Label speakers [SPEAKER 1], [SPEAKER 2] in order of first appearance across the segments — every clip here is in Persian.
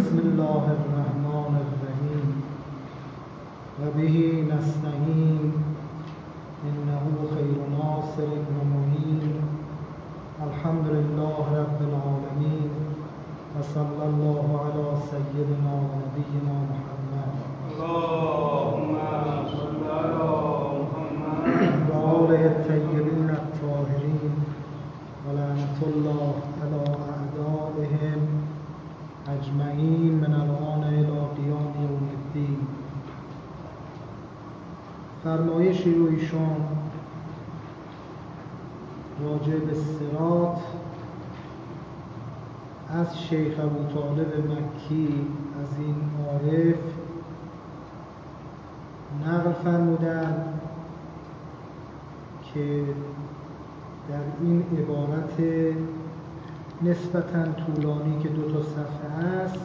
[SPEAKER 1] بسم الله الرحمن الرحیم و به نستعین انه خیر ناصر و معین. الحمد لله رب العالمین و صلی الله علی سیدنا و نبینا محمد
[SPEAKER 2] اللهم صل علی محمد
[SPEAKER 1] و آله الطیبین الطاهرین و لعنة الله علی اعدائهم اجمعین من الآن الی قیام یوم الدین. فرمایشی رو ایشان راجع به صراط از شیخ ابوطالب مکی از این عارف نقل فرمودند که در این عبارت نسبتاً طولانی که 2 صفحه است،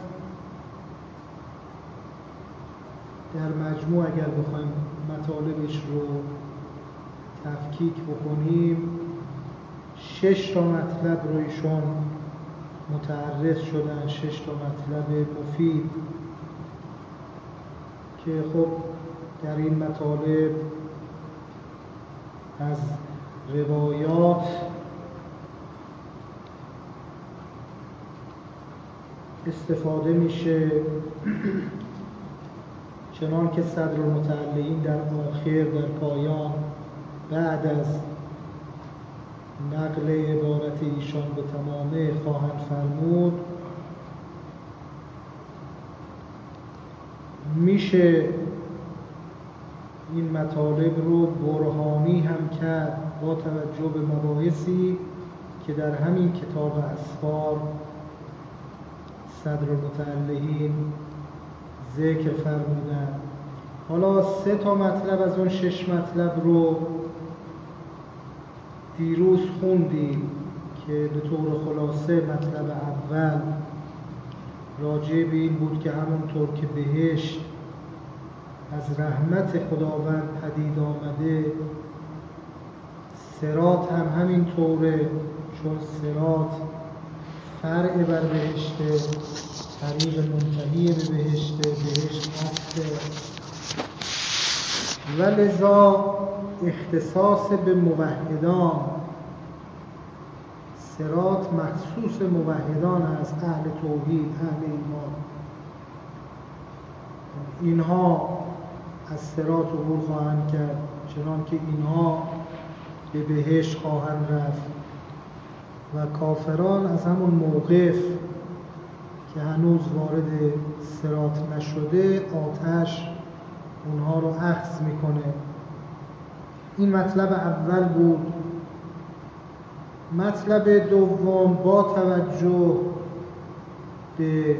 [SPEAKER 1] در مجموع اگر بخوایم مطالبش رو تفکیک بکنیم 6 مطلب رو ایشون متعرض شدن، 6 مطلب مفید که خب در این مطالب از روایات استفاده میشه، چنان که صدرالمتعلقین در آخر، در پایان، بعد از نقل عبارت ایشان به تمامه خواهند فرمود. میشه این مطالب رو برهانی هم کرد با توجه به مباحثی که در همین کتاب اسفار صدرالمتعلقین ذکر فرمودن. حالا 3 مطلب از اون 6 مطلب رو دیروز خوندیم که به طور خلاصه مطلب اول راجع به این بود که همونطور که بهشت از رحمت خداوند پدید آمده، صراط هم همین طوره، چون صراط فرع بر بهشته، طریق منتهی به بهشته، بهشت هسته و لذا اختصاص به موحدان، صراط مخصوص موحدان است، اهل توحید، اهل ایمان. اینها از صراط عبور خواهند کرد، چنان که اینها به بهشت خواهند رفت و کافران از همون موقف که هنوز وارد صراط نشده آتش اونها رو اخذ میکنه. این مطلب اول بود. مطلب دوم با توجه به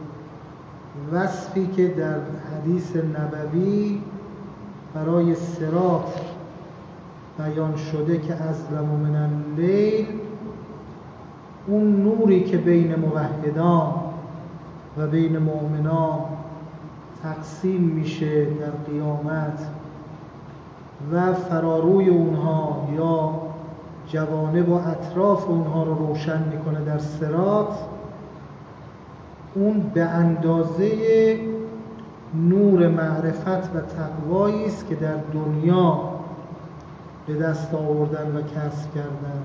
[SPEAKER 1] وصفی که در حدیث نبوی برای صراط بیان شده که اظلم من اللیل، اون نوری که بین موحدان و بین مؤمنان تقسیم میشه در قیامت و فراروی اونها یا جوانب و اطراف اونها رو روشن میکنه در صراط، اون به اندازه نور معرفت و تقوایی است که در دنیا به دست آوردن و کسب کردن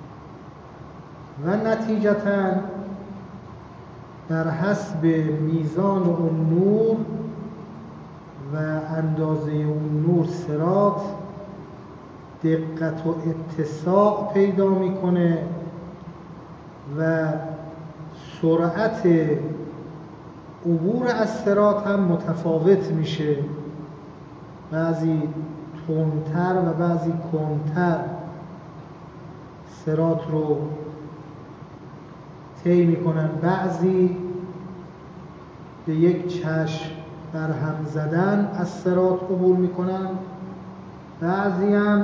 [SPEAKER 1] و نتیجتاً در حسب میزان اون نور و اندازه اون نور صراط دقت و اتساع پیدا میکنه و سرعت عبور از صراط هم متفاوت میشه، بعضی تندتر و بعضی کندتر صراط رو طی میکنن، بعضی به یک چشم برهم زدن از صراط عبور میکنن، بعضی هم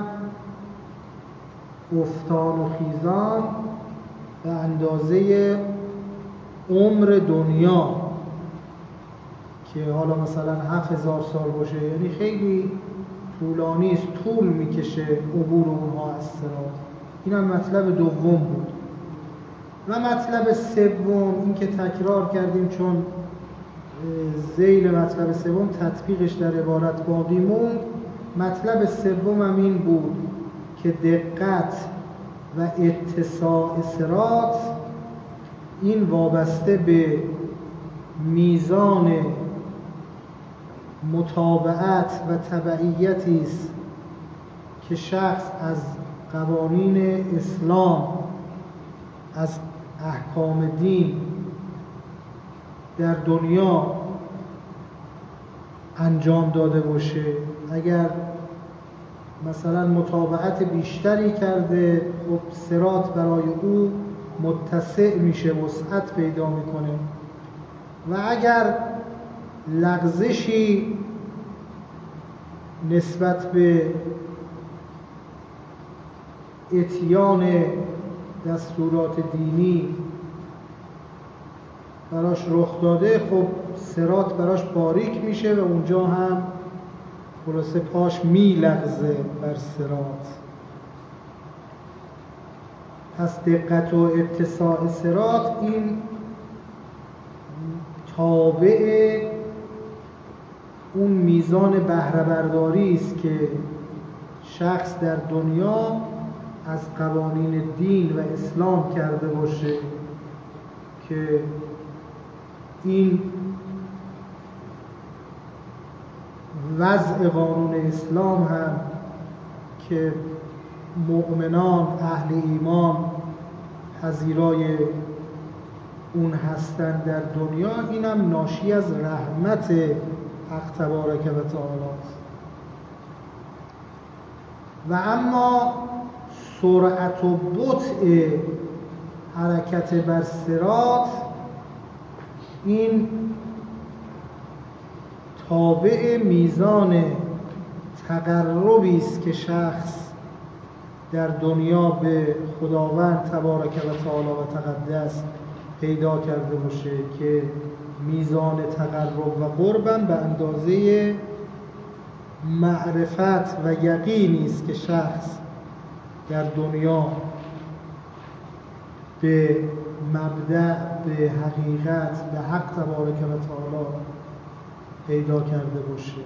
[SPEAKER 1] افتان و خیزان به اندازه عمر دنیا که حالا مثلا 7000 سال باشه، یعنی خیلی طولانی است، طول میکشه عبور اونها از صراط. این هم مطلب دوم بود. و مطلب سوم، این که تکرار کردیم چون ذیل مطلب سوم تطبیقش در عبارت باقی موند، مطلب سوم هم این بود که دقت و اتساع صراط این وابسته به میزان متابعت و تبعیتی است که شخص از قوانین اسلام، از احکام دین در دنیا انجام داده باشه. اگر مثلا متابعت بیشتری کرده، خب صراط برای او متسع میشه، وسعت پیدا میکنه. و اگر لغزشی نسبت به اتیان دستورات دینی براش رخ داده، خب صراط براش باریک میشه و اونجا هم خلاصه پاش میلغزه بر صراط. پس دقت و اتساع صراط این تابع اون میزان بهره برداری است که شخص در دنیا از قوانین دین و اسلام کرده باشه، که این وضع قانون اسلام هم که مؤمنان اهل ایمان پذیرای اون هستند در دنیا، اینم ناشی از رحمت حق تبارک و تعالی است. و اما سرعت و بطء حرکت بر صراط این تابع میزان تقربی است که شخص در دنیا به خداوند تبارک و تعالی و تقدس پیدا کرده باشه، که میزان تقرب و قربم به اندازه معرفت و یقینی است که شخص در دنیا به مبدأ، به حقیقت، به حق تبارک و تعالی پیدا کرده باشه.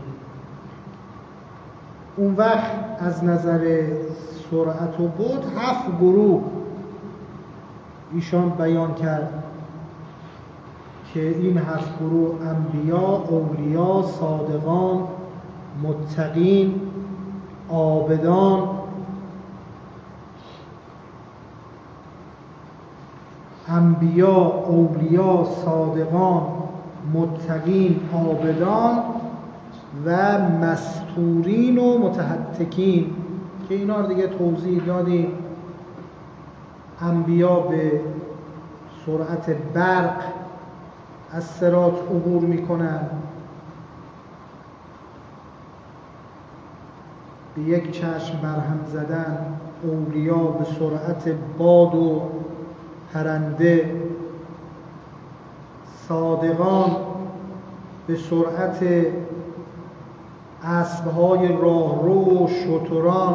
[SPEAKER 1] اون وقت از نظر سرعت و بعد 7 گروه ایشان بیان کرد که این 7 گروه انبیا، اولیا، صادقان، متقین، عابدان، انبیا، اولیا، صادقان، متقین، عابدان و مستورین و متهتکین، که اینا رو دیگه توضیح دادیم. انبیا به سرعت برق از صراط عبور میکنن، به یک چشم برهم زدن. اولیا به سرعت باد و پرنده، صادقان به سرعت اسبهای راهرو و شتران،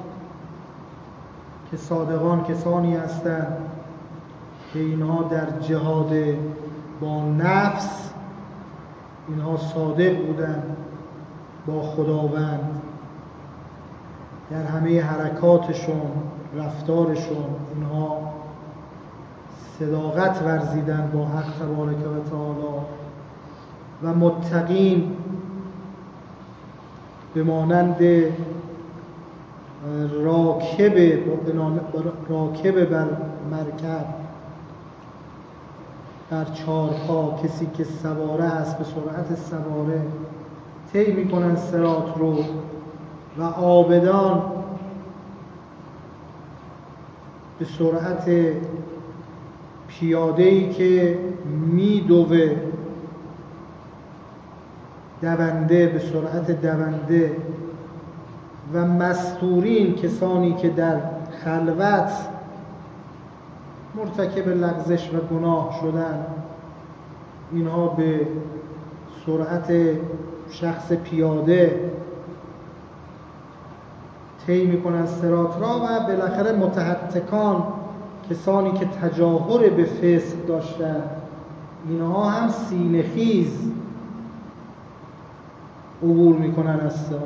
[SPEAKER 1] که صادقان کسانی هستند که اینها در جهاد با نفس اینها صادق بودند با خداوند، در همه حرکاتشون، رفتارشون اینها صداقت ورزیدن با حق تبارک و تعالی. و متقین به مانند راکب بر مرکب، بر 4 پا، کسی که سواره است به سرعت سواره طی میکنن صراط رو. و عابدان به سرعت پیاده‌ای که میدوه، دونده به سرعت دونده. و مستورین کسانی که در خلوت مرتکب لغزش و گناه شدن، اینها به سرعت شخص پیاده طی میکنن صراط را. و بالاخره متهتکان کسانی که تجاهر به فسق داشتن اینها هم سینه‌خیز عبور میکنن از صراط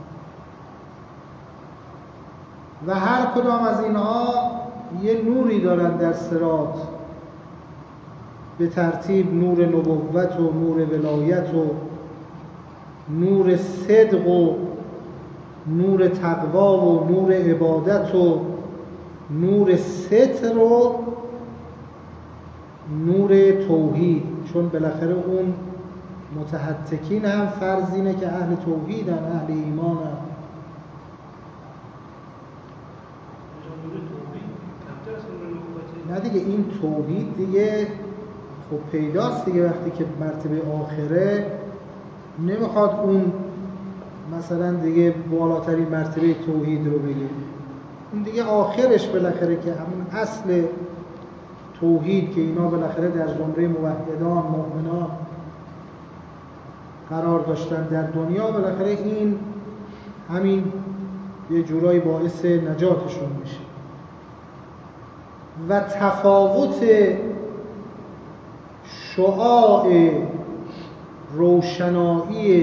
[SPEAKER 1] و هر کدام از اینها یه نوری دارن در صراط، به ترتیب نور نبوت و نور ولایت و نور صدق و نور تقوا و نور عبادت و نور ستر و نور توحید، چون بالاخره اون متحتکین هم فرض اینه که اهل توحیدن، اهل ایمانن. نه دیگه، این توحید دیگه خب پیداست دیگه، وقتی که مرتبه آخره نمیخواد اون مثلا دیگه بالاترین مرتبه توحید رو بگه، اون دیگه آخرش بالاخره که همون اصل توحید که اینا بالاخره در زمره موحدان مؤمنان قرار داشتن در دنیا، بالاخره این همین یه جورایی باعث نجاتشون میشه. و تفاوت شعاع روشنایی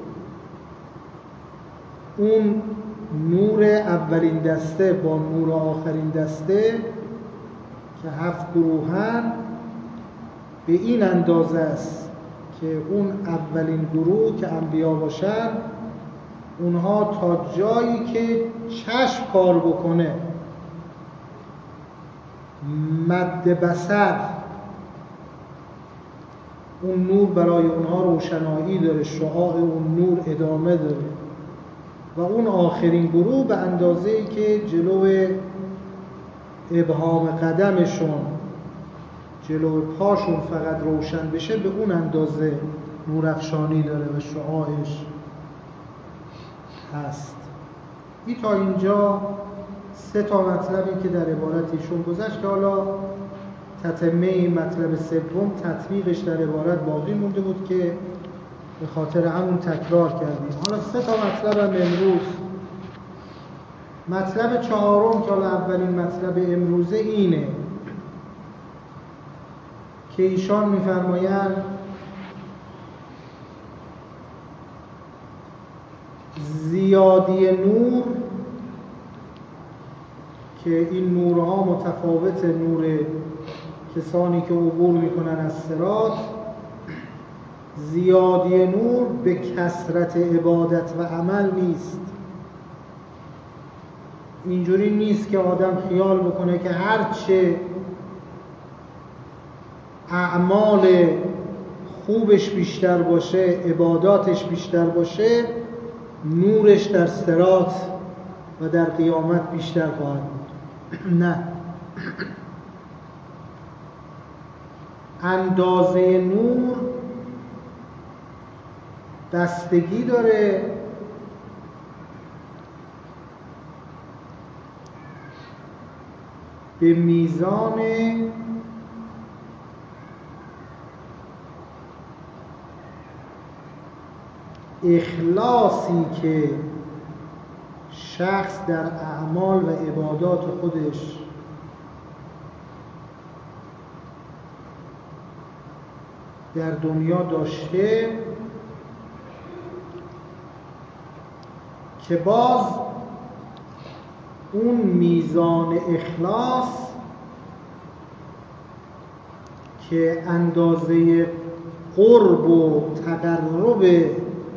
[SPEAKER 1] اون نور اولین دسته با نور آخرین دسته که 7 گروهن به این اندازه است که اون اولین گروه که انبیا باشن اونها تا جایی که چشم کار بکنه، مد بصر، اون نور برای اونها روشنایی داره، شعاع اون نور ادامه داره. و اون آخرین گروه به اندازه‌ای که جلو ابهام قدمشون، جلو پاشون فقط روشن بشه، به اون اندازه نورافشانی داره و شعاعش هست. این تا اینجا 3 مطلبی که در عبارت ایشون گذشت که حالا تتمه مطلب سوم تطبیقش در عبارت باقی مونده بود که به خاطر همون تکرار کردیم. حالا 3 مطلب هم امروز. مطلب 4 که حالا اولین مطلب امروزه اینه که ایشان می‌فرمایند زیادی نور، که این نورها متفاوت نور کسانی که عبور میکنن از صراط، زیادی نور به کثرت عبادت و عمل نیست. اینجوری نیست که آدم خیال بکنه که هرچه اعمال خوبش بیشتر باشه، عباداتش بیشتر باشه، نورش در صراط و در قیامت بیشتر خواهد بود. نه، اندازه نور بستگی داره به میزان اخلاصی که شخص در اعمال و عبادات خودش در دنیا داشته، که باز اون میزان اخلاص که اندازه قرب و تقرب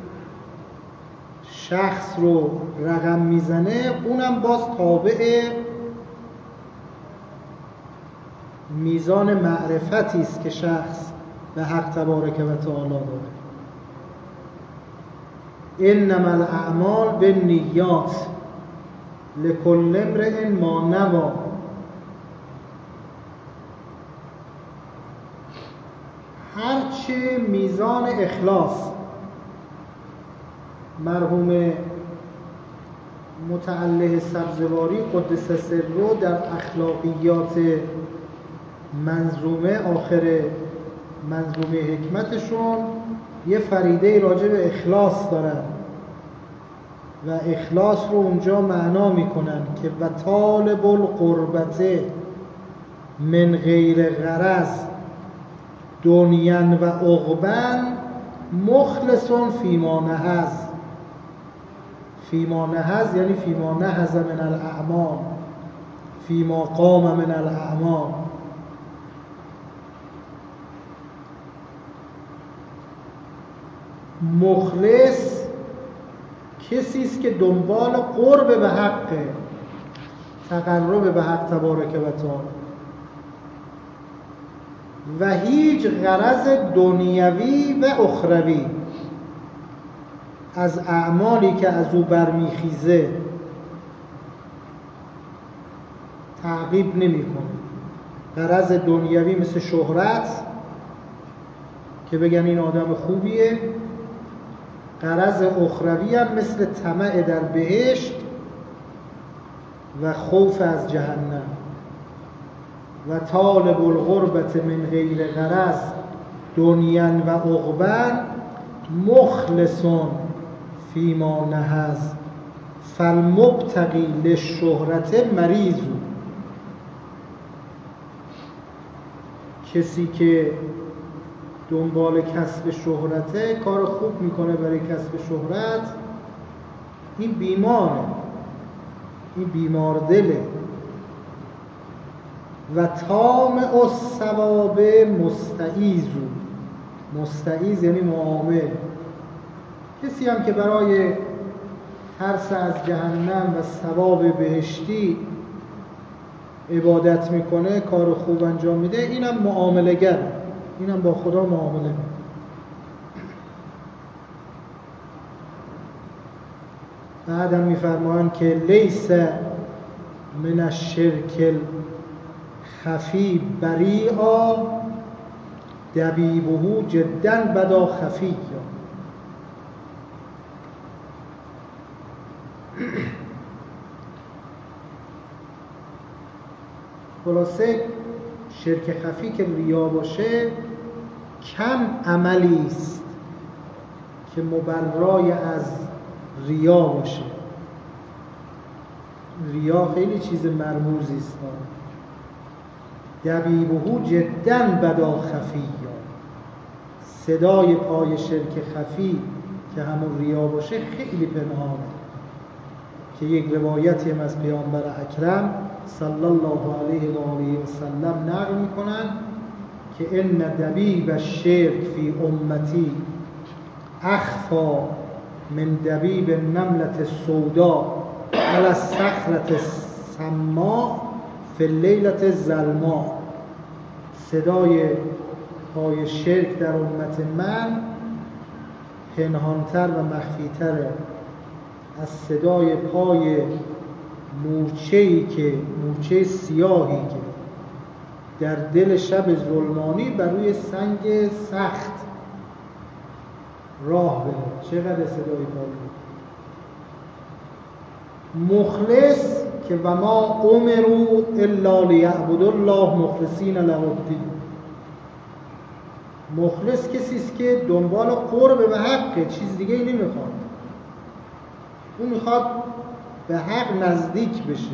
[SPEAKER 1] شخص رو رقم میزنه، اونم باز تابع میزان معرفتی است که شخص به حق تبارک و تعالی داره. انما الاعمال بالنیات لکل امرئ ما نوی. هرچه میزان اخلاص مرحوم متعله سبزواری قدس سره در اخلاقیات منظومه، آخر منظومه حکمتشون یه فریده راجع به اخلاص دارن و اخلاص رو اونجا معنا میکنن که و طالب القربته من غیر غرض دنیا و عقبا مخلص فیما نهض. فیما نهض یعنی فیما نهض من الاعمال، فیما قام من الاعمال. مخلص کسی است که دنبال قرب به حقه، تقرب به حق تبارک و تعالی و هیچ غرض دنیوی و اخروی از اعمالی که از او برمیخیزه تعقیب نمی‌کنه. غرض دنیوی مثل شهرت که بگن این آدم خوبیه، غرض اخروی هم مثل طمع در بهشت و خوف از جهنم. و طالب القربت من غیر غرض دنیا و عقبا مخلص فیما نهض فالمبتغی للشهرت مریض. کسی که دنبال کسب شهرته، کار خوب میکنه برای کسب شهرت، این بیماره، این بیمار دله. و طامع الثواب مستعیذ. مستعیذ یعنی معامل. کسی هم که برای ترس از جهنم و ثواب بهشتی عبادت میکنه، کار خوب انجام میده، اینم معامله گر، اینم با خدا معامله. بعدم میفرمایند که لیس من الشرک الخفی بریئا دبیبه جدا بدا خفیا. خلاصه شرک خفی که ریا باشه کم عملی است که مبرای از ریا باشه. ریا خیلی چیز مرموزی است. دبیبه جدا بدا خفیا. صدای پای شرک خفی که همون ریا باشه خیلی پنهانه، که یک روایتی هم از پیامبر اکرم صلی الله علیه و آله و سلم نقل میکنن که ان دبیب الشرک فی امتی اخفا من دبیب النملة السوداء علی الصخرة السماء فی اللیلة الظلماء. صدای پای شرک در امت من پنهانتر و مخفیتره از صدای پای مورچه سیاهی که در دل شب ظلمانی بر روی سنگ سخت راه بره. چقدر صدای پای مخلص که و ما امروا الا لیعبدوا الله مخلصین له الدین. مخلص کسی است که دنبال قرب به حقه، چیز دیگه ای نمیخواد. اون میخواد به حق نزدیک بشه.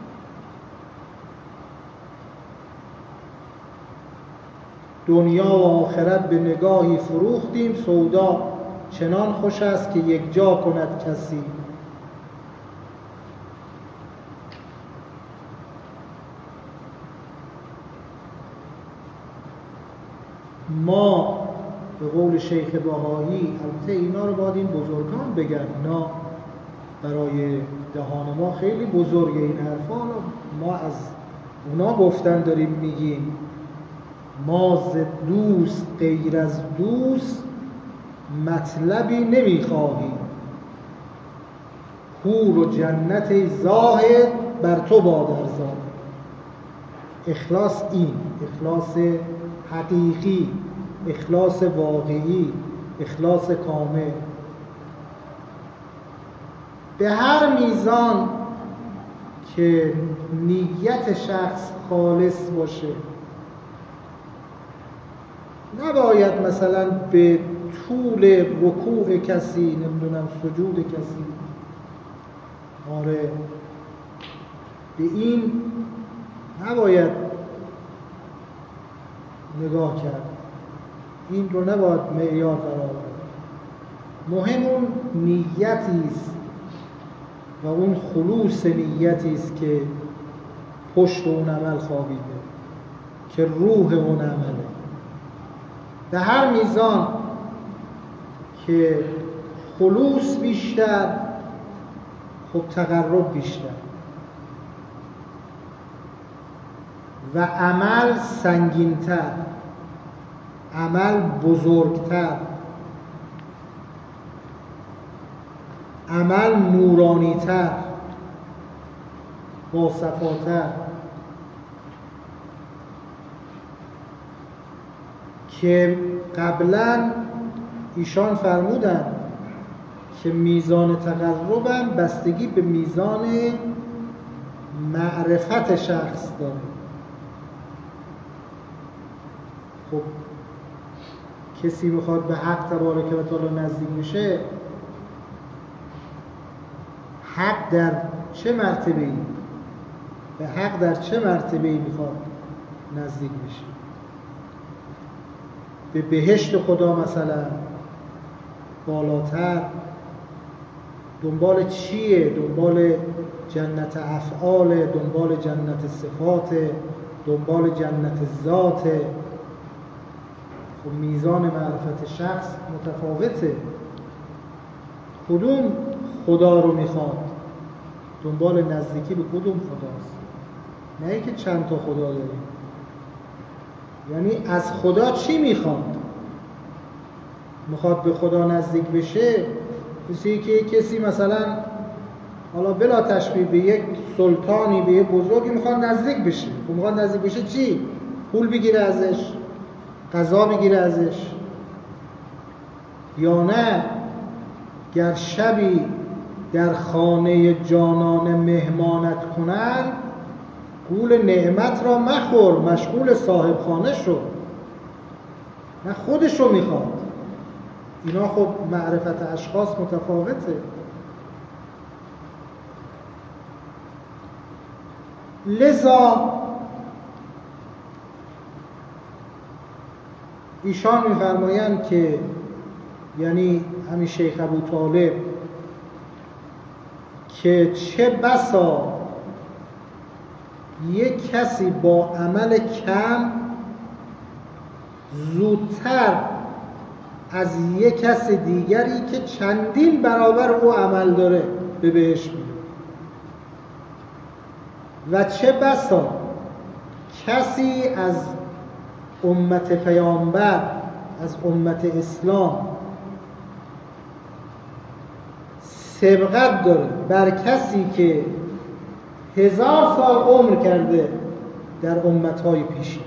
[SPEAKER 1] دنیا و آخرت به نگاهی فروختیم، سودا چنان خوش است که یک جا کند کسی. ما به قول شیخ بهایی، البته اینا رو باید این بزرگان بگن، اینا برای دهان ما خیلی بزرگه این حرفا، ما از اونا گفتن داریم میگیم. ما ز دوست غیر از دوست مطلبی نمیخواهیم، حور و جنت زاهد بر تو باد ارزان. اخلاص این، اخلاص حقیقی، اخلاص واقعی، اخلاص کامل. به هر میزان که نیت شخص خالص باشه، نباید مثلا به طول رکوع کسی، نمیدونم سجود کسی، آره به این نباید نگاه کرد. این رو نباید معیار قرار داد. مهم اون نیتی است و اون خلوص نیتی است که پشت اون عمل خوابیده، که روح اون عمله. به هر میزان که خلوص بیشتر، خب تقرب بیشتر و عمل سنگین‌تر، عمل بزرگتر، عمل نورانی‌تر، باصفاتر. که قبلا ایشان فرمودن که میزان تقربم بستگی به میزان معرفت شخص داره. خب کسی میخواد به حق تبارک و تعالی نزدیک بشه، حق در چه مرتبه‌ای، به حق در چه مرتبه‌ای میخواد نزدیک بشه؟ به بهشت خدا مثلا بالاتر، دنبال چیه؟ دنبال جنت افعال، دنبال جنت صفات، دنبال جنت ذات. خب میزان معرفت شخص متفاوته. کدوم خدا رو میخواد؟ دنبال نزدیکی به کدوم خداست؟ نه اینکه چند تا خدا داریم. یعنی از خدا چی میخواد؟ میخواد به خدا نزدیک بشه، مثل که کسی مثلا حالا بلا تشبیه به یک سلطانی، به یک بزرگی میخواد نزدیک بشه. میخواد نزدیک بشه چی؟ پول بگیره ازش، قضا بگیره ازش، یا نه گر شبی در خانه جانان مهمانت کنند، گول نعمت را مخور، مشغول صاحب خانه شو. نه خودشو میخواد. اینا خب معرفت اشخاص متفاوته. لذا ایشان میفرمایند که یعنی همین شیخ ابوطالب که چه بسا یک کسی با عمل کم زودتر از یک کس دیگری که چندین برابر او عمل داره به بهشت میره، و چه بسا کسی از امت پیامبر، از امت اسلام سبقت داره بر کسی که 1000 سال عمر کرده در امتهای پیشین.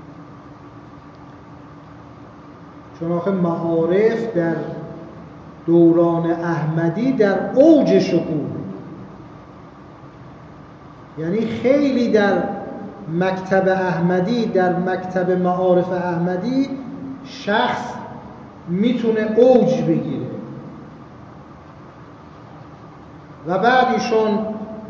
[SPEAKER 1] چون آخه معارف در دوران احمدی در اوج شکوه، یعنی خیلی در مکتب احمدی، در مکتب معارف احمدی شخص میتونه اوج بگیره. و بعد ایشون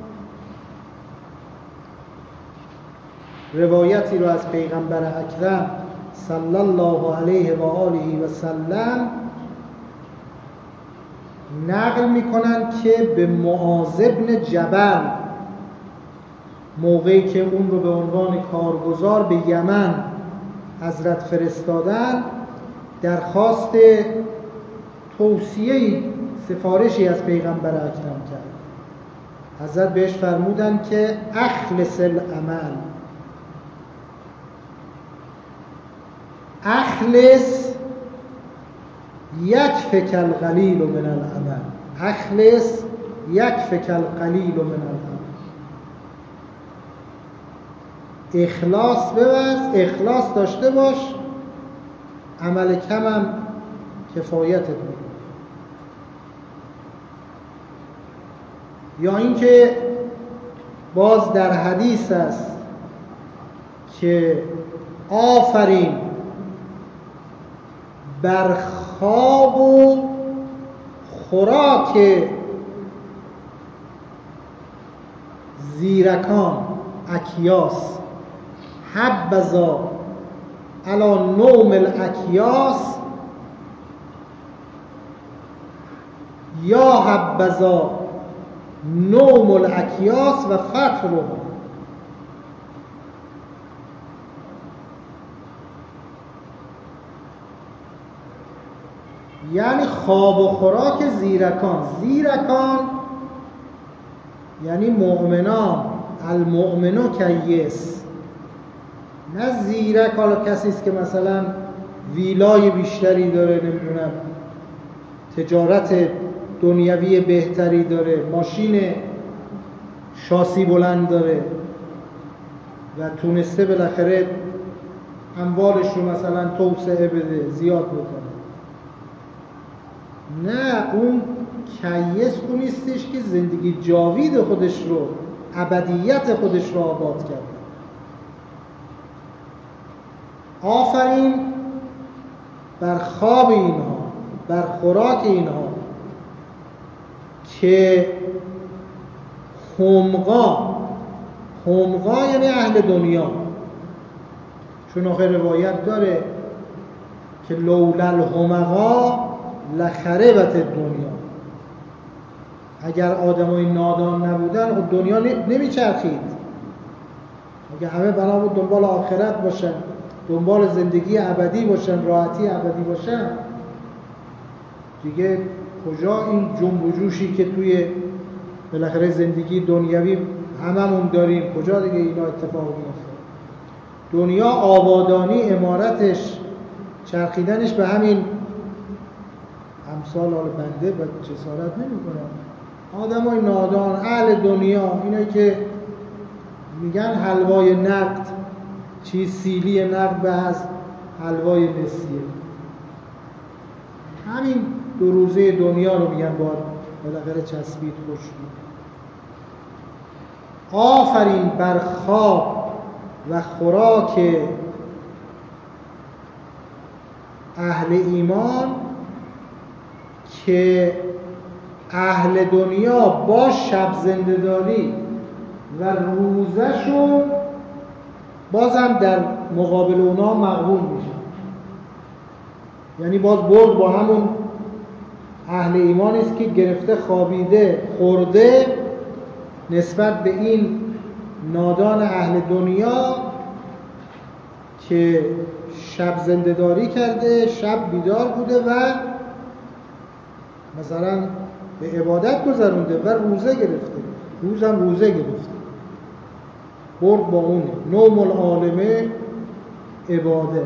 [SPEAKER 1] روایتی رو از پیغمبر اکرم صلی الله علیه و آله و سلم نقل میکنن که به معاذ بن جبل موقعی که اون رو به عنوان کارگزار به یمن حضرت فرستادن، درخواست توصیه‌ای، سفارشی از پیغمبر اکرم کرد. حضرت بهش فرمودن که اخلص العمل، اخلص یکفک القلیل من العمل، اخلص یکفک القلیل من العمل. اخلاص ببرز، اخلاص داشته باش، عمل کمم کفایتت میکنه. یا اینکه باز در حدیث است که آفرین بر خواب و خوراک زیرکان، اکیاس، حبذا علی نوم الاکیاس یا حبذا نوم الاکیاس و فترها. یعنی خواب و خوراک زیرکان. زیرکان یعنی مؤمنان. المؤمنو کیس. نه زیرک حالا کسی است که مثلا ویلای بیشتری داره، نمیدونم تجارت دنیوی بهتری داره، ماشین شاسی بلند داره و تونسته بالاخره اموالش رو مثلا توسعه بده، زیاد بکنه. نه، اون کیس اون نیستش که زندگی جاوید خودش رو، ابدیت خودش رو آباد کرده. آفرین بر خواب اینها، بر خوراک اینها که حمقا یعنی اهل دنیا. چون آخر روایت داره که لولا الحمقا لخربت دنیا. اگر آدمای نادان نبودن خب دنیا نمیچرخید. اگر همه بنا بود دنبال آخرت باشن، دنبال زندگی ابدی باشن، راحتی ابدی باشن، دیگه کجا این جنب و جوشی که توی بالاخره زندگی دنیوی هممون داریم، کجا دیگه اینا اتفاق میفته؟ دنیا آبادانی، عمارتش، چرخیدنش به همین امثال حال بنده و جسارت نمی‌کنم، آدمای نادان، اهل دنیا، اینایی که میگن حلوای نقد، چیز سیلی نقد به از حلوای نسیه. همین دو روزه دنیا رو میگن باید بالاخره چسبید خوش بود. آفرین بر خواب و خوراک اهل ایمان که اهل دنیا با شب زنده‌داری و روزشون بازم در مقابل اونا مغبون میشن. یعنی باز برد با همون اهل ایمانی است که گرفته، خوابیده، خورده نسبت به این نادان اهل دنیا که شب زنده‌داری کرده، شب بیدار بوده و مثلا به عبادت گذرونده و روزه گرفته، روزم روزه گرفته. برد با اونه. نوم العالمه عباده.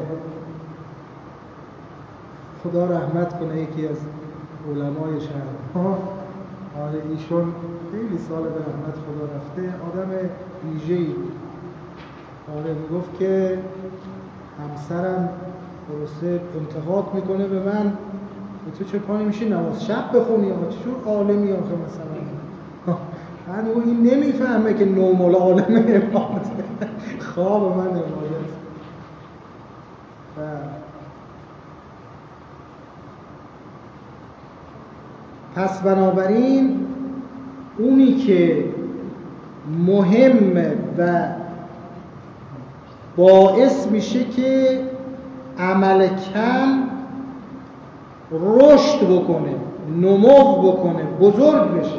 [SPEAKER 1] خدا رحمت کنه یکی از علمای شهر. آره ایشون خیلی سال به رحمت خدا رفته، آدم ویژه‌ای بود. آره میگفت که همسرم خلاصه انتقاد میکنه به من، تو چه پا نمیشی نماز شب بخونی؟ چون عالمی آخه مثلا من این نمیفهمه که نوم العالمه عباده، خواب من عباده. پس بنابراین اونی که مهمه و باعث میشه که عمل کم رشد بکنه، نمو بکنه، بزرگ بشه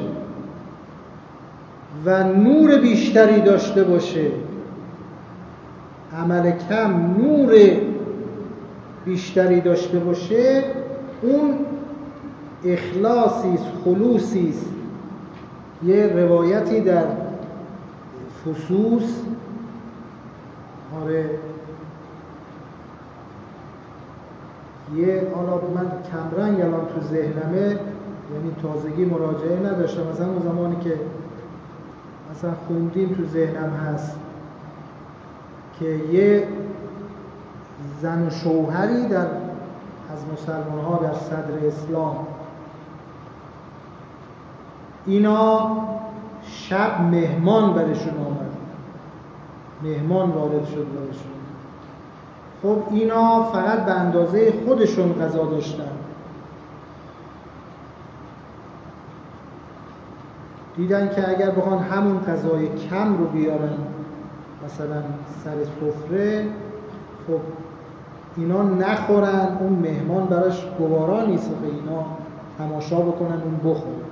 [SPEAKER 1] و نور بیشتری داشته باشه، عمل کم نور بیشتری داشته باشه، اون اخلاصی است، خلوصی است. یه روایتی در فصوص، آره حالا من کمرنگ الان تو ذهنمه، یعنی تازگی مراجعه نداشتم، مثلا اون زمانی که مثلا خوندیم تو ذهنم هست که یه زن و شوهری از مسلمان ها در صدر اسلام، اینا شب مهمان برشون آمد، مهمان وارد شد برشون. خب اینا فقط به اندازه خودشون غذا داشتن. دیدن که اگر بخوان همون غذای کم رو بیارن مثلا سر سفره، خب اینا نخورن، اون مهمان براش گوارا نیست که اینا تماشا بکنن اون بخورن.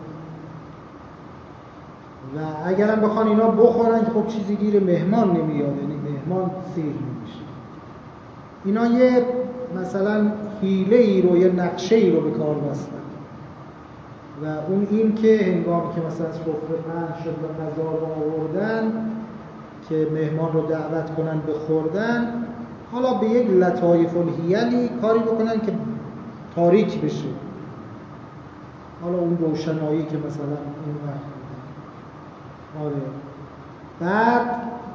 [SPEAKER 1] و اگرم بخوان اینا بخورن که خب چیزی گیر مهمان نمیاد، یعنی مهمان سیر نمیشه. اینا یه مثلا حیله ای رو، یه نقشه ای رو به کار بستن و اون این که هنگامی که مثلا سفره پهن شد و غذا رو آوردن که مهمان رو دعوت کنن به خوردن، حالا به یک لطایف الحیلی کاری بکنن که تاریک بشه، حالا اون روشنایی که مثلا اون وقت آره. بعد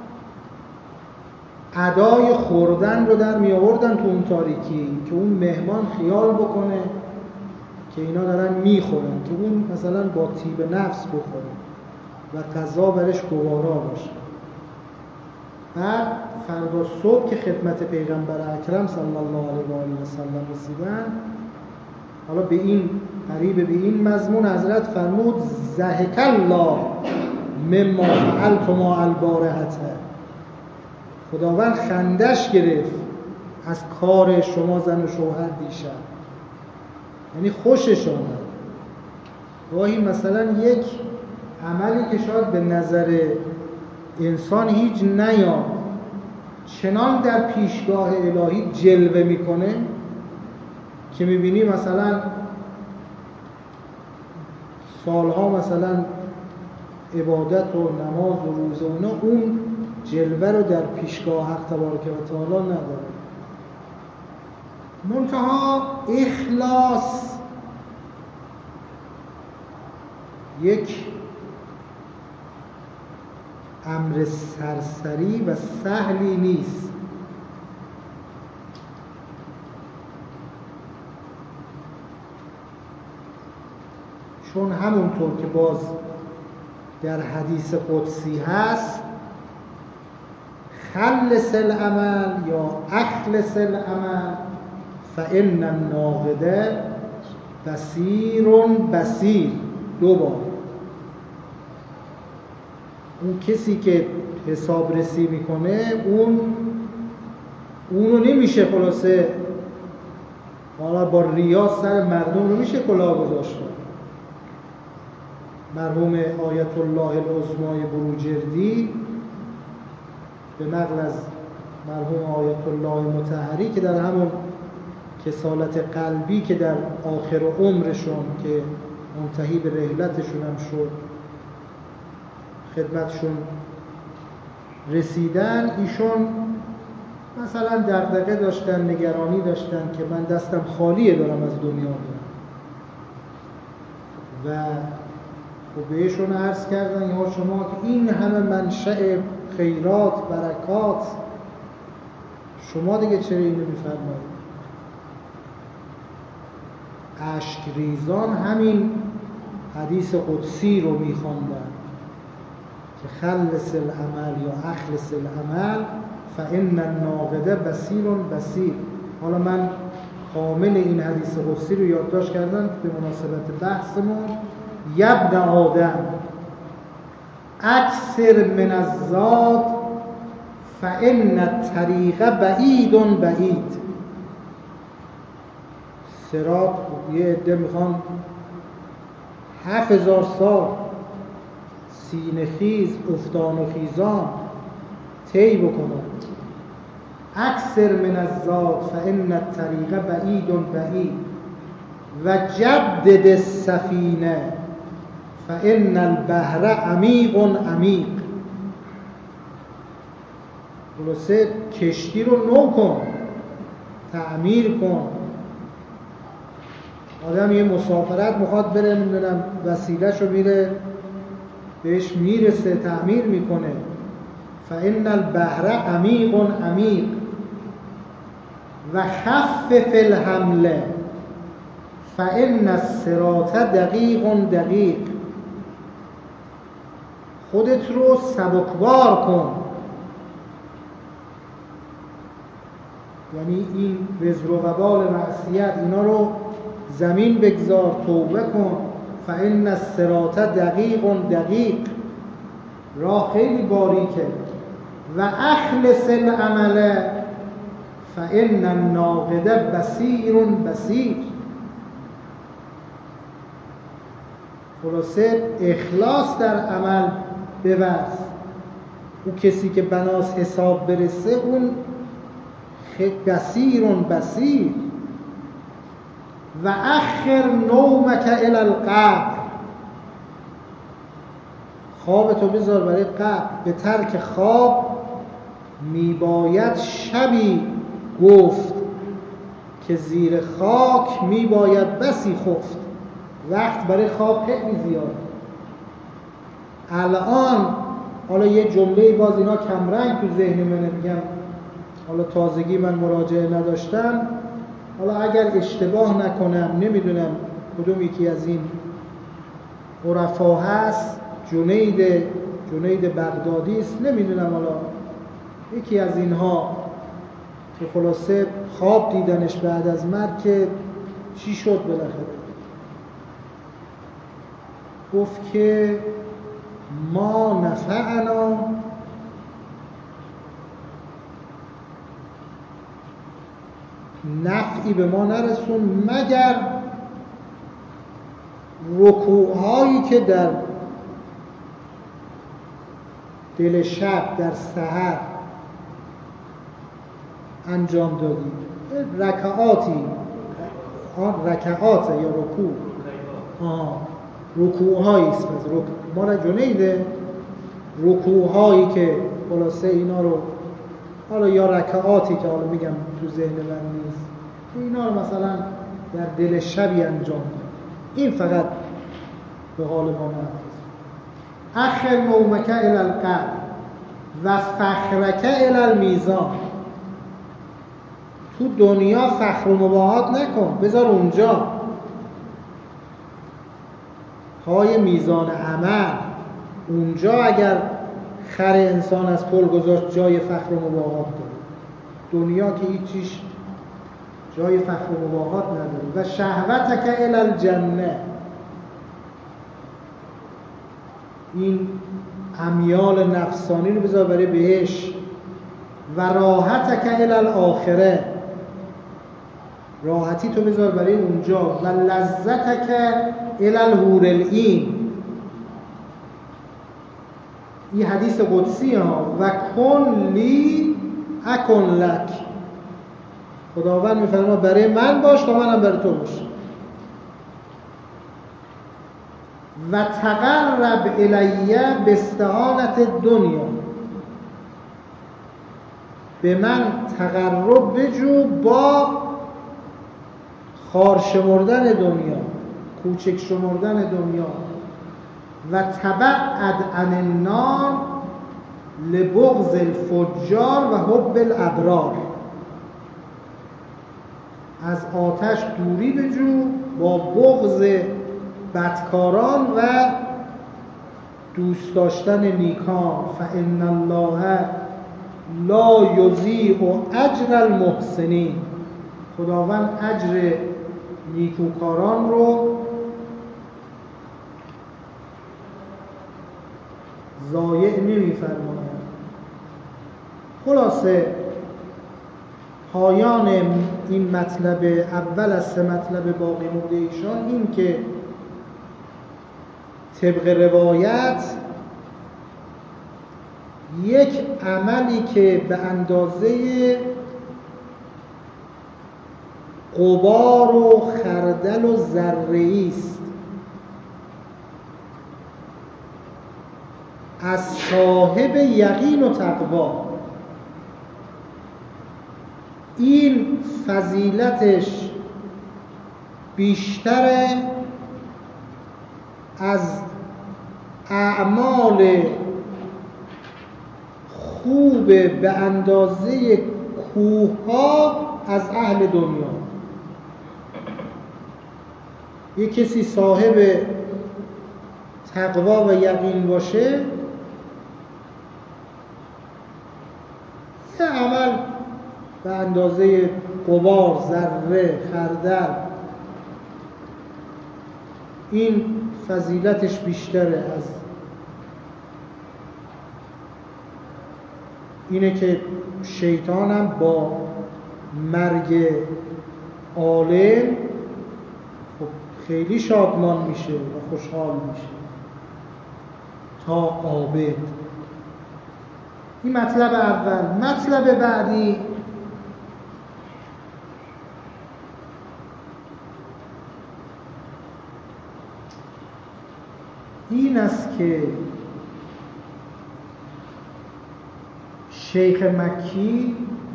[SPEAKER 1] ادای خوردن رو در می آوردن تو اون تاریکی که اون مهمان خیال بکنه که اینا دارن میخورن، که اون مثلا با طیب نفس بخوره و غذا برش گوارا باشه. بعد فردا صبح که خدمت پیغمبر اکرم صلی الله علیه و آله و سلم رسیدن، حالا به این قریب به این مضمون حضرت فرمود ضحک الله مما فعلتما البارحة، خداوند خندش گرفت از کار شما زن و شوهر دیشب، یعنی خوشش آمد. گاهی مثلا یک عملی که شاید به نظر انسان هیچ نیاد، چنان در پیشگاه الهی جلوه میکنه که میبینی مثلا سالها مثلا عبادت و نماز و روزه اونا اون جلوه رو در پیشگاه حق تبارک و تعالی نداره. منتها اخلاص یک امر سرسری و سهلی نیست. چون همونطور که باز در حدیث قدسی هست خلص العمل یا اخلص العمل فإن الناقد بصیر بصیر. دو بار اون کسی که حسابرسی میکنه اونو نمیشه خلاصه حالا با ریا سر مردم رو میشه کلاه گذاشت. مرحوم آیت الله العظمای بروجردی به نقل از مرحوم آیت الله مطهری که در همون کسالت قلبی که در آخر عمرشون که منتهی به رحلتشون هم شد خدمتشون رسیدن، ایشون مثلا دغدغه داشتن، نگرانی داشتن که من دستم خالیه دارم از دنیا میرم و بهشون عرض کردن یا شما که این همه منشأ خیرات برکات شما دیگه چرا اینو میفرمایید؟ اشک ریزان همین حدیث قدسی رو میخواندن که خلص العمل یا اخلص العمل فإن الناقد بصیر بصیر. حالا من کامل این حدیث قدسی رو یادداشت کردم به مناسبت بحثمون. یبن آدم اکثر من الزاد فإن الطریق بعید بعید. صراط یه عده میخوان 7000 سال سینه خیز افتان و خیزان طی بکنن. اکثر من الزاد فإن الطریق بعید بعید و جدد السفینه فإن البحر عمیق عمیق. خلاصه کشتی رو نو کن، تعمیر کن. آدم یه مسافرت میخواد بره، نمیدونم وسیله‌شو میره بهش میرسه تعمیر میکنه. فإن البحر عمیق عمیق و خفف الحمل فإن الصراط دقیق دقیق. خودت رو سبکبار کن، یعنی این وزر و وبال معصیت اینا رو زمین بگذار، توبه کن. فإن الصراط دقیق دقیق، راه خیلی باریکه. و اخلص العمل فإن الناقد بصیر بصیر. خلاصه اخلاص در عمل بورز. او کسی که بناس حساب برسه اون بصیر بصیر. و اخر نومک الی القبر، خوابتو بذار برای قبر. به ترک خواب میباید شبی گفت، که زیر خاک میباید بسی خفت. وقت برای خواب خیلی زیاد. الان حالا یه جمله باز اینا کمرنگ تو ذهن منه، میگم حالا تازگی من مراجعه نداشتم، حالا اگر اشتباه نکنم نمیدونم کدوم یکی از این عرفا هست، جنید بغدادی است، نمیدونم، حالا یکی از اینها که خلاصه خواب دیدنش بعد از مرگ که چی شد بالاخره، گفت که ما نفعنا نفعی به ما نرسون مگر رکوعهایی که در دل شب در سحر انجام دادیم. رکعاتی، رکعات یا رکوع، رکوعهایی است. ما را جنیده رکوعهایی که خلاصه اینا رو، حالا یا رکعاتی که حالا میگم تو ذهن من نیست، اینا رو مثلا در دل شبی انجام داد. این فقط به حال ما نفذ. اخر نومک الی القبر و فخرک الی المیزان. تو دنیا فخر و مباهات نکن، بذار اونجا پای میزان عمل. اونجا اگر خر انسان از پل گذاشت جای فخر و مباهات داره. دنیا که هیچیش جای فخر و مباهات نداره. و شهوتک الی الجنه، این امیال نفسانی رو بذار برای بهشت. و راحتک الی الاخره، راحتی تو بذار برای اونجا. و لذتک الی الحور العین، این حدیث قدسی ها. و کن لی اکن لک، خداوند میفرما برای من باش تا منم برای تو باشم. و تقرب الیه باستعانت دنیا، به من تقرب بجو با خار شمردن دنیا، کوچک شمردن دنیا. و تبعد عن النار لبغض الفجار و حب الابرار، از آتش دوری بجو با بغض بدکاران و دوست داشتن نیکان. فإن الله لا یضیع اجر المحسنین، خداوند اجر نیکوکاران رو ضایع نمی‌فرماید. خلاصه پایان این مطلب اول از سه مطلب باقی مونده ایشان این که طبق روایت یک عملی که به اندازه غبار و خردل و ذره‌ای است از صاحب یقین و تقوا، این فضیلتش بیشتر از اعمال خوب به اندازه کوه‌ها از اهل دنیا. یک کسی صاحب تقوا و یقین باشه، یه عمل به اندازه غبار، ذره، خردل، این فضیلتش بیشتره از اینه که شیطانم با مرگ عالم خب خیلی شادمان میشه و خوشحال میشه تا عابد. این مطلب اول. مطلب بعدی این است که شیخ مکی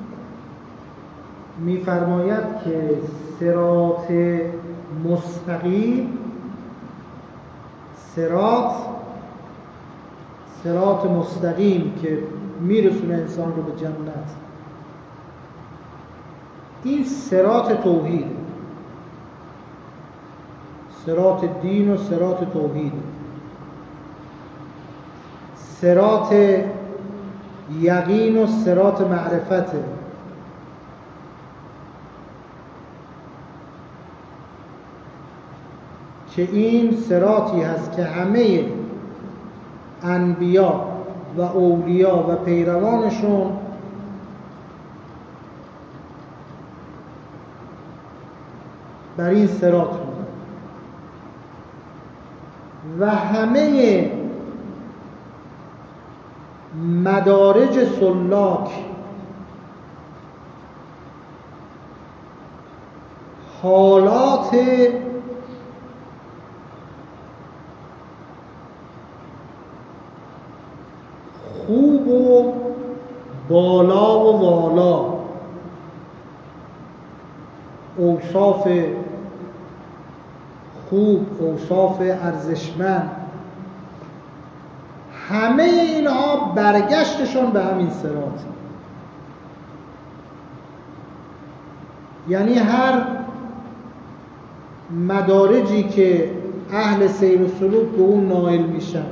[SPEAKER 1] می‌فرماید که صراط مستقیم، صراط مستقیم که میرسونه انسان رو به جنت، این صراط توحید، صراط دین و صراط توحید، صراط یقین و صراط معرفته. که این صراطی هست که همه انبیا و اولیا و پیروانشون بر این صراط بودن و همه مدارج سلاک حالات خوب و بالا و والا، اوصاف خوب، اوصاف ارزشمند، همه اینها برگشتشون به همین صراط. یعنی هر مدارجی که اهل سیر و سلوک به اون نائل میشن،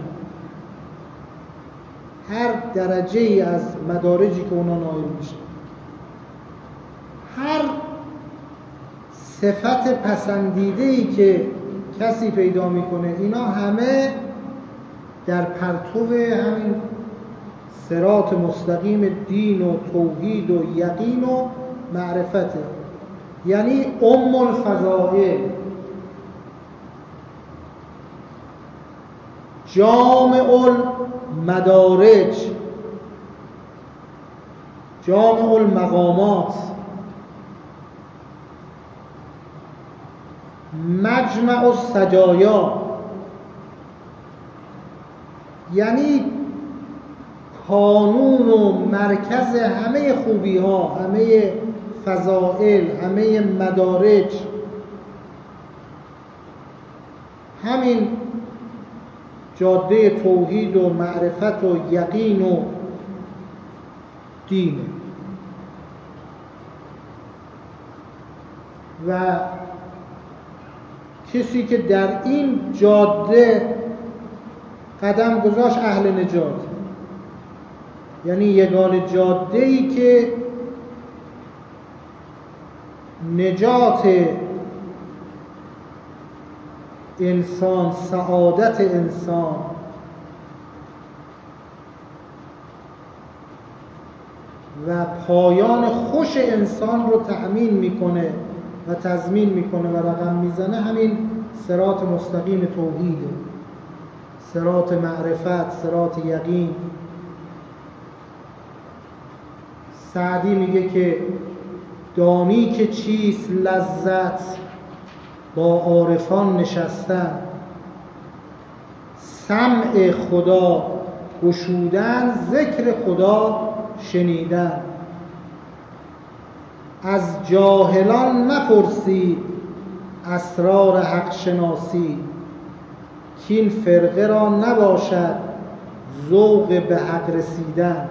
[SPEAKER 1] هر درجه ای از مدارجی که اونا نائل میشن، هر صفت پسندیده‌ای که کسی پیدا میکنه، اینا همه در پرتو همین صراط مستقیم دین و توحید و یقین و معرفته. یعنی الفضائل، جامع المدارج، جامع المقامات، مجمع السجایا، یعنی کانون و مرکز همه خوبی ها، همه فضائل، همه مدارج، همین جاده توحید و معرفت و یقین و دینه. و کسی که در این جاده قدم گذاشت اهل نجات، یعنی یگانه جاده‌ای که نجات انسان، سعادت انسان و پایان خوش انسان رو تأمین میکنه و تضمین میکنه و رقم میزنه، همین صراط مستقیم توحیده، صراط معرفت، صراط یقین. سعدی میگه که دانی که چیست لذت با عارفان نشستن، سمع خدا گشودن، ذکر خدا شنیدن. از جاهلان مپرسی اسرار حق شناسی، کین فرقه را نباشد ذوق به حق رسیدن.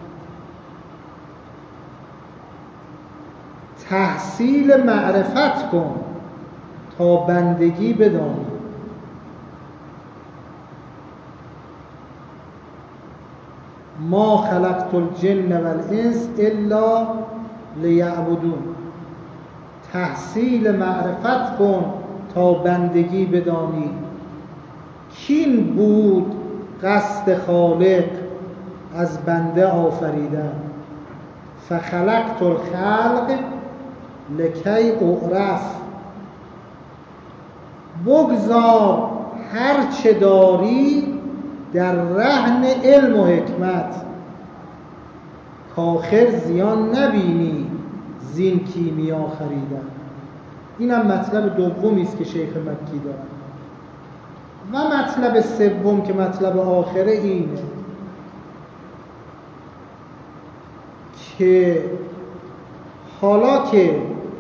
[SPEAKER 1] تحصیل معرفت کن تا بندگی بدانی، ما خلقت الجن والانس الا لیعبدون. تحصیل معرفت کن تا بندگی بدانی، کین بود قصد خالق از بنده آفریدن. فخلقت الخلق لکی اعرف، بگذار هر چه داری در رهن علم و حکمت، کآخر زیان نبینی زین کیمیا خریدن. اینم مطلب دومی است که شیخ مکی دارد. و مطلب سوم که مطلب آخره اینه که حالا که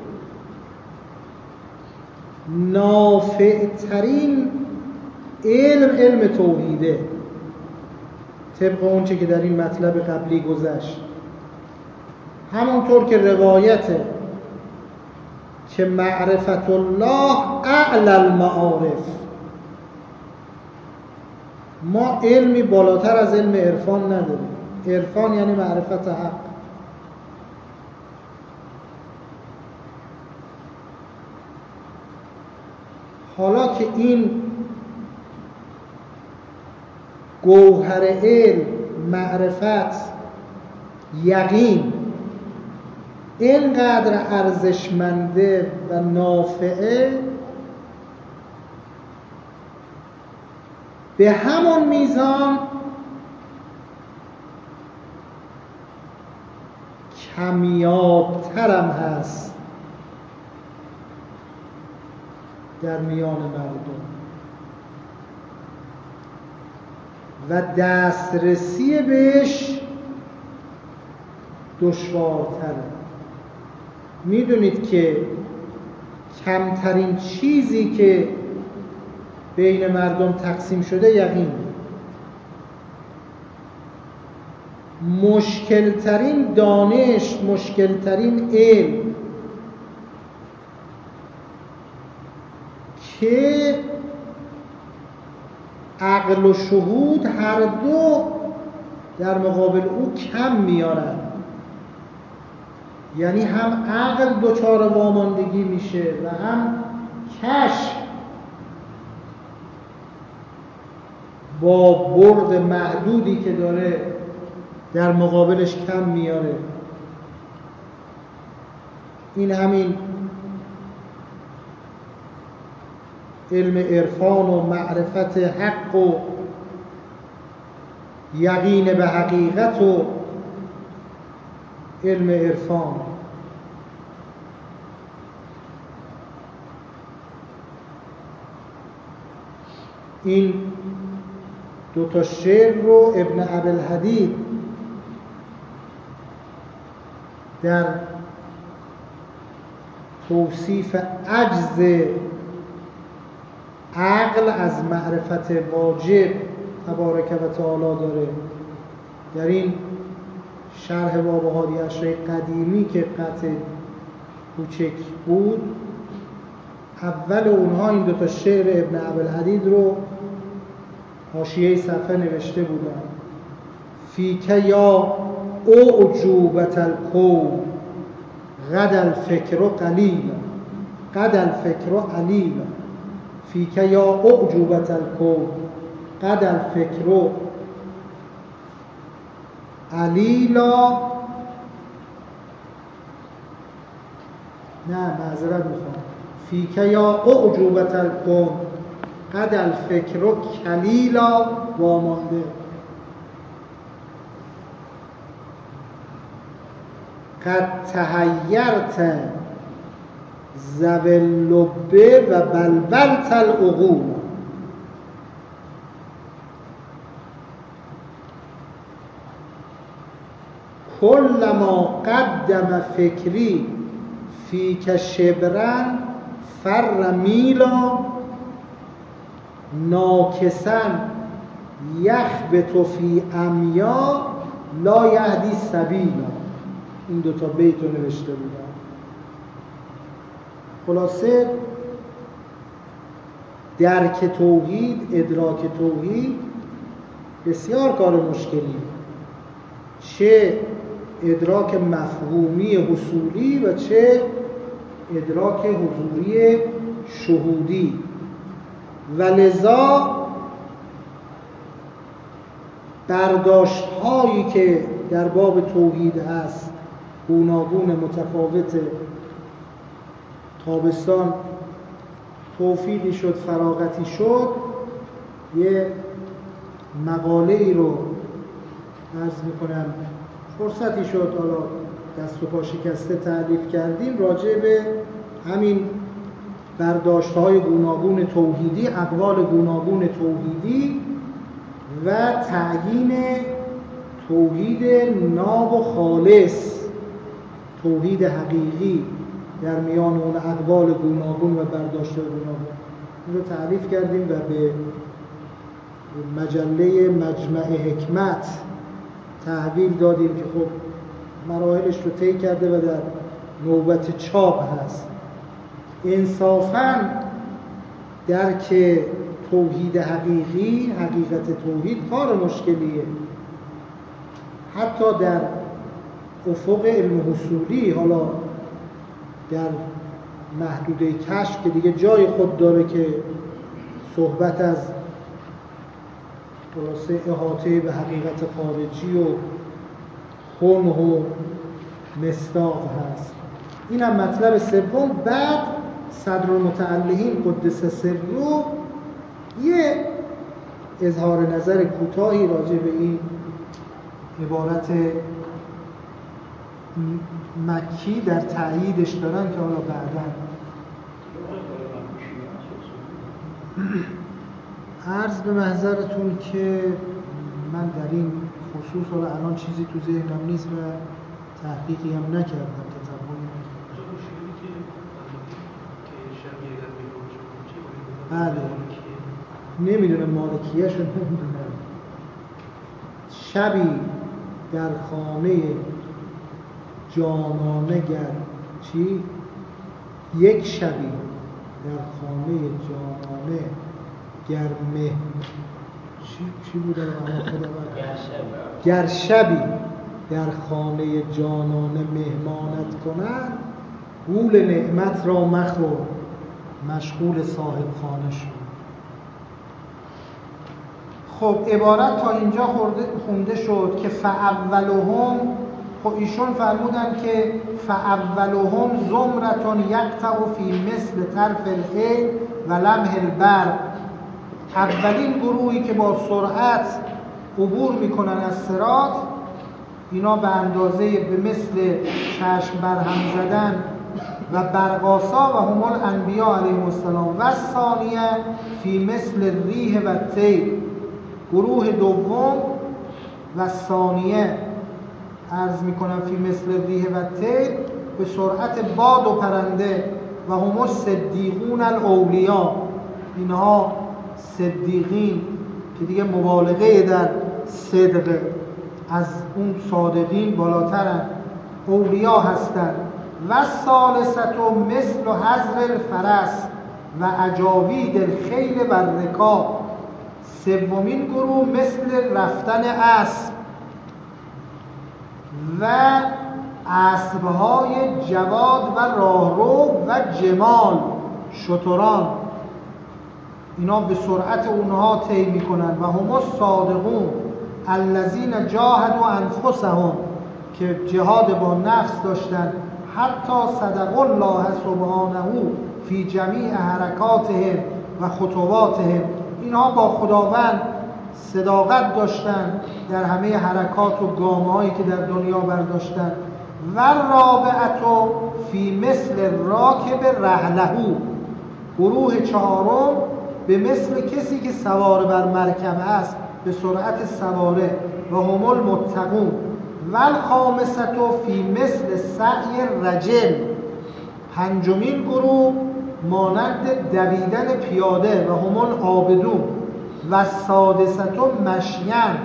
[SPEAKER 1] نافع‌ترین علم توحیده، طبق اونچه که در این مطلب قبلی گذشت، همونطور که روایته که معرفت الله اعلی المعارف، ما علمی بالاتر از علم عرفان نداریم. عرفان یعنی معرفت حق. حالا که این گوهر علم، معرفت، یقین اینقدر ارزشمنده و نافعه، به همون میزان کمیابترم هست در میان مردم و دسترسی بهش دشوارتره. میدونید که کمترین چیزی که بین مردم تقسیم شده یقین، مشکلترین دانش، مشکلترین علم که عقل و شهود هر دو در مقابل او کم میارن. یعنی هم عقل دچار واماندگی میشه و هم کشف با برد محدودی که داره در مقابلش کم میاره. این همین علم عرفان و معرفت حق و یقین به حقیقت و علم عرفان. این دو تا شعر رو ابن ابوالحدید در توصیف عجز عقل از معرفت واجب تبارک و تعالی داره. در این شرح باب هادی عشره قدیمی که قطع کوچک بود، اول اونها این دوتا شعر ابن ابوالحدید رو حاشیه صفحه نوشته بودن: فیک یا اعجوبة الکون غد الفکر قلیلا، قد الفکر علیلا. فیک یا اعجوبة الکون قد الفکر علیلا. نه معذرت میخوام، فیک یا اعجوبة الکون قد الفکر کلیلا وامانده. قد تحیرت ذوی اللب و بلبلت العقول. کلما قدم فکری فیک شبرا فر میلا، ناکسا یخبط فی عمیا لا یهدی سبیلا. این دوتا بیت رو نوشته بودن. خلاصه درک توحید، ادراک توحید بسیار کار مشکلی، چه ادراک مفهومی حصولی و چه ادراک حضوری شهودی. و لذا برداشت هایی که در باب توحید هست گوناگون، متفاوته تابستان توفیقی شد، فراغتی شد، یه مقاله ای رو عرض میکنم فرصتی شد، حالا دست و پا شکسته تألیف کردیم راجع به همین برداشت‌های گوناگون توحیدی، اقوال گوناگون توحیدی و تعیین توحید ناب و خالص، توحید حقیقی در میان اون اقوال گوناگون و برداشت‌های گوناگون. این رو تعریف کردیم و به مجله مجمع حکمت تحویل دادیم که خب مراحلش رو طی کرده و در نوبت چاپ هست. انصافاً درک توحید حقیقی، حقیقت توحید کار مشکلیه. حتی در افق علم حصولی، حالا در محدوده کشف که دیگه جای خود داره که صحبت از خلاصه احاطه به حقیقت خارجی و خنه و مصداق هست. این هم مطلب سوم. بعد صدرالمتعلقین قدس سره یه اظهار نظر کوتاهی راجع به این عبارت مکی در تأییدش دارن که حالا بعداً عرض به محضرتون که من در این خصوص حالا الان چیزی تو ذهنم نیست و تحقیقی هم نکردم. بله نمیدونم مالکیه‌ش رو نمیدونم. شبی در خانه جانانه چی؟ یک شبی در خانه جانانه گرمه چی بوده؟ گر شبی در خانه جانانه مهمانت کنن، گول نعمت را مخور، مشغول صاحب خانه شد. خب عبارت تا اینجا خونده شد که فاولهم، خب ایشون فرمودن که فاولهم زمرة یقطع فی مثل طرف العین و لمح البرق، اولین گروهی که با سرعت عبور میکنن از صراط، اینا به اندازه به مثل چشم برهم زدن و برقاسا و هم الانبیاء علیهم السلام. و ثانیه فی مثل الریح و الطیر، گروه دوم و ثانیه عرض میکنم فی مثل الریح و الطیر به سرعت باد و پرنده و هم الصدیقون الاولیاء، اینها صدیقین که دیگه مبالغه در صدق از اون صادقین بالاترن، اولیا هستن. و ثالثت مثل حضر الفرس و اجاوید الخیل و الرکاب، سومین گروه مثل رفتن اسب و اسبهای جواد و راهرو و جمال، شتران، اینا به سرعت اونها طی میکنن. و هم الصادقون الذین جاهدوا انفسهم، که جهاد با نفس داشتن، حتی صدق الله سبحانه فی جمیع حرکاتهم و خطواتهم، اینها با خداوند صداقت داشتن در همه حرکات و گامه‌هایی که در دنیا برداشتن. و رابعه فی مثل راکب رحله، گروه چهارم به مثل کسی که سوار بر مرکب است به سرعت سواره، و هم المتقون. و الخامسه فی مثل سعی رجل، پنجمین گروه مانند دویدن پیاده، و هم العابدون. و سادسه مشین،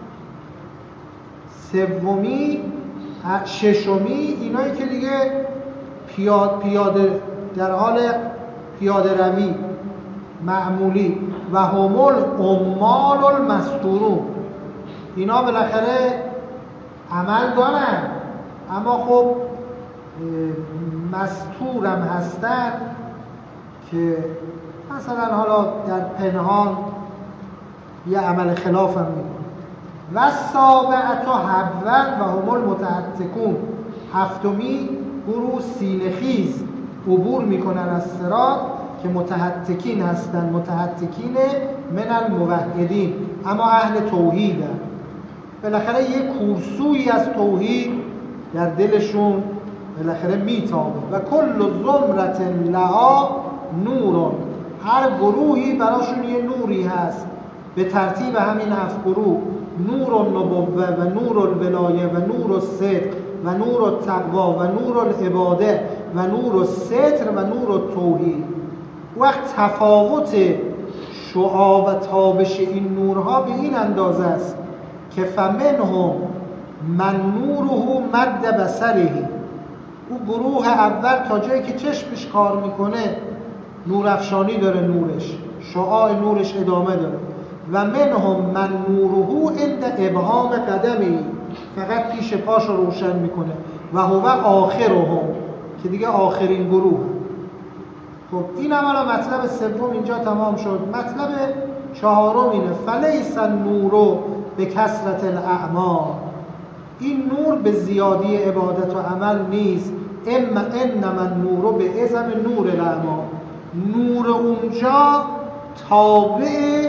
[SPEAKER 1] ششمی اینایی که دیگه پیاده در حال پیاده روی معمولی. و هم العمال المستورون، اینا بالاخره عمل دارن اما خب مستورم هستن که مثلا حالا در پنهان یه عمل خلاف هم میکنن. و سابعت حبون و هم المتعتقون، هفتمی گروه سینه‌خیز عبور میکنن از صراط که متحتکین هستن، متحتکین من الموحدین، اما اهل توحیدن. بالاخره یه کورسویی از توحید در دلشون بالاخره میتابه. و کل زمرة لها نور، هر گروهی براشون یه نوری هست به ترتیب همین 7 گروه: نور النبوه و نور الولایه و نور الصدق و نور التقوا و نور العباده و نور الستر و نور التوحید. وقت تفاوت شعاع و تابش این نورها به این اندازه است که فمنهم من نوره مد بصره، او گروه اول تا جایی که چشمش کار میکنه نورافشانی داره، نورش، شعاع نورش ادامه داره. و منهم من نوره عند ابهام قدمه، فقط پیش پاش رو روشن میکنه. و هو آخرهم، که دیگه آخرین گروه. خب این عملا مطلب سوم اینجا تمام شد. مطلب چهارم اینه: فلیس النور به کثرت الاعمال، این نور به زیادی عبادت و عمل نیست. انما النور به اعظم نور الاعمال، نور اونجا تابع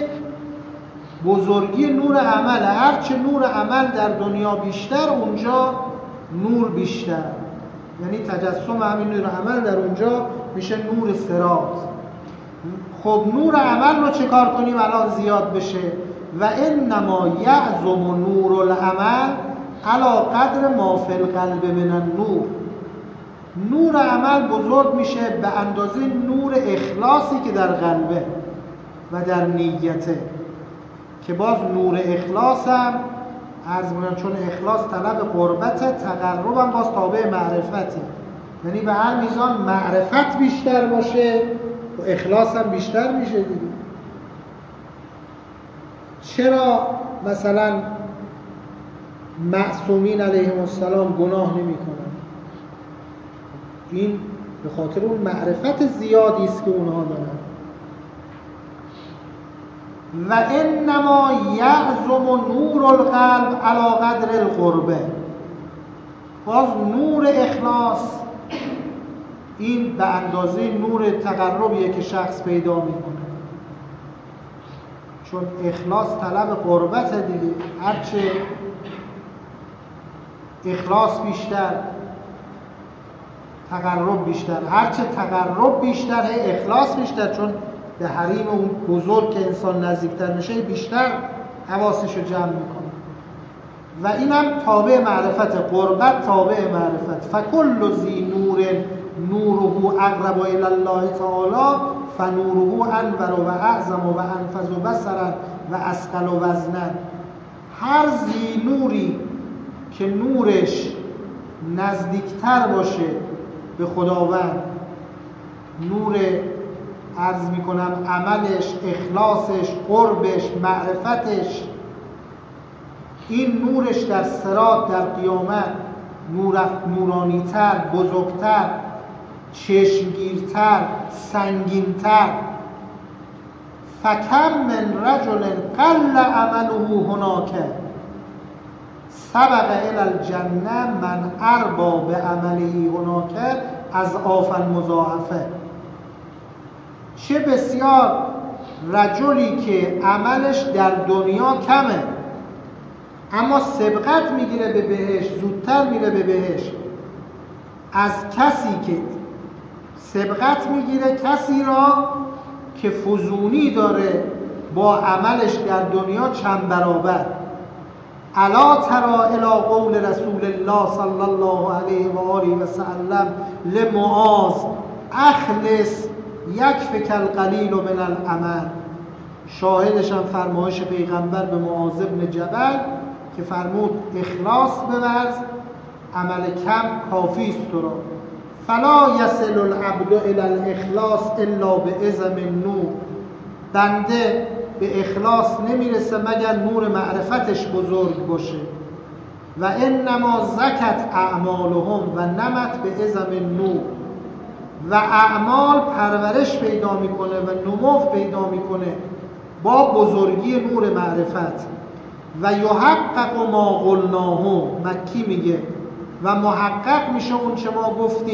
[SPEAKER 1] بزرگی نور عمل. هرچه نور عمل در دنیا بیشتر، اونجا نور بیشتر، یعنی تجسم همین نور عمل در اونجا میشه نور صراط. خب نور عمل رو چه کار کنیم الان زیاد بشه؟ و انما یعظم نور العمل علی قدر ما فی القلب من النور، نور عمل بزرگ میشه به اندازه نور اخلاصی که در قلبه و در نیته، که باز نور اخلاص هم عرض می‌کنم چون اخلاص طلب قربت، تقربم باز تابع معرفته، یعنی به هر میزان معرفت بیشتر باشه و اخلاص هم بیشتر میشه دیگه. چرا مثلا معصومین علیهم السلام گناه نمی کنن؟ این به خاطر اون معرفت زیادی است که اونها دارن. و انما یعظم نور القلب علی قدر القربه، باز نور اخلاص این به اندازه نور تقربیه که شخص پیدا میکنه، چون اخلاص طلب قربت دیگه. هرچه اخلاص بیشتر تقرب بیشتر، هرچه تقرب بیشتر هی اخلاص بیشتر، چون به حریم اون بزرگ که انسان نزدیکتر میشه بیشتر حواسش رو جمع میکنه. و اینم تابع معرفت، قربت تابع معرفت. فکل ذی نور نوره اقرب الی الله تعالی فنوره انور و اعظم و انفذ بصرا و اثقل وزنا. هر ذی نوری که نورش نزدیکتر باشه به خداوند، نور عرض میکنم عملش، اخلاصش، قربش، معرفتش، این نورش در صراط در قیامت نورانیتر، بزرگتر، چشمگیرتر، سنگینتر. فکم من رجل قل عمله هناک سبق الی الجنه من اربا به عمله هناک از آفن مضاعفه. چه بسیار رجلی که عملش در دنیا کمه اما سبقت میگیره به بهشت، زودتر میره به بهشت، از کسی که سبقت میگیره کسی را که فزونی داره با عملش در دنیا چند برابر. الا ترى الی قول رسول الله صلی الله علیه و آله و سلم لمعاذ اخلص یکفک القلیل من العمل. شاهدش هم فرمایش پیغمبر به معاذ بن جبل که فرمود اخلاص بورز، عمل کم کافی است تو را. فلا یصل العبد الی الاخلاص الا باعظم النور، بنده به اخلاص نمیرسه مگر نور معرفتش بزرگ باشه. و انما زکت اعمالهم و نمت به اعظم النور، و اعمال پرورش پیدا میکنه و نمو پیدا میکنه با بزرگی نور معرفت. و یحقق ما قلناه، مکی میگه و محقق میشه اون چه ما گفتیم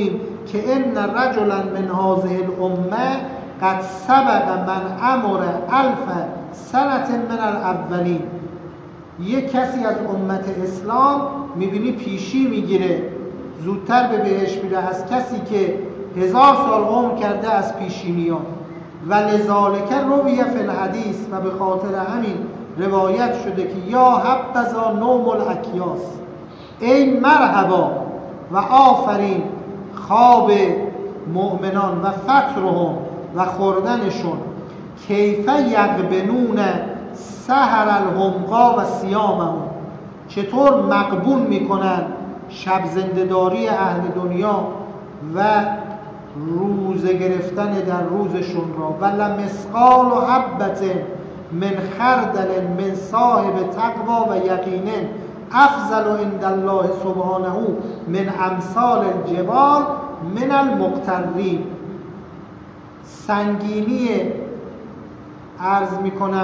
[SPEAKER 1] که ان رجلا من هذه الامه قد سبق من امر 1000 سنه من الاولین. یک کسی از امت اسلام میبینی پیشی میگیره، زودتر به بهشت میره از کسی که 1000 سال عمر کرده از پیشینیان. و لذالک روی فی الحدیث، و به خاطر همین روایت شده که یا حبذا نوم الاکیاس، ای مرحبا و آفرین خواب مؤمنان و فطرهم و خوردنشون، کیف یقبنون سحر الحمقا و سیامهم، چطور مقبون میکنن شب زنده‌داری اهل دنیا و روزه گرفتن در روزشون را. و لمثقال حبة من خردل من صاحب تقوا و یقین افضل عند الله سبحانه من امثال الجبال من المقترین. سنگینی عرض میکنم